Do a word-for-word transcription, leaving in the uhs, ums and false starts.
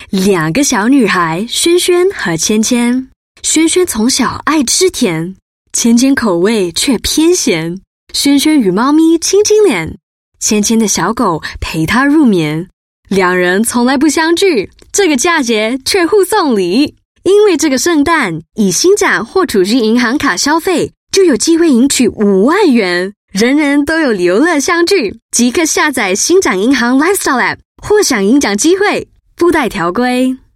两个小女孩，萱萱和芊芊。萱萱从小爱吃甜，芊芊口味却偏咸。萱萱与猫咪亲亲脸，芊芊的小狗陪她入眠。两人从来不相聚，这个佳节却互送礼。因为这个圣诞，以星展或储蓄银行卡消费，就有机会赢取五万元。人人都有游乐相聚，即刻下载星展银行 Lifestyle App， 获享赢奖机会，附带条规。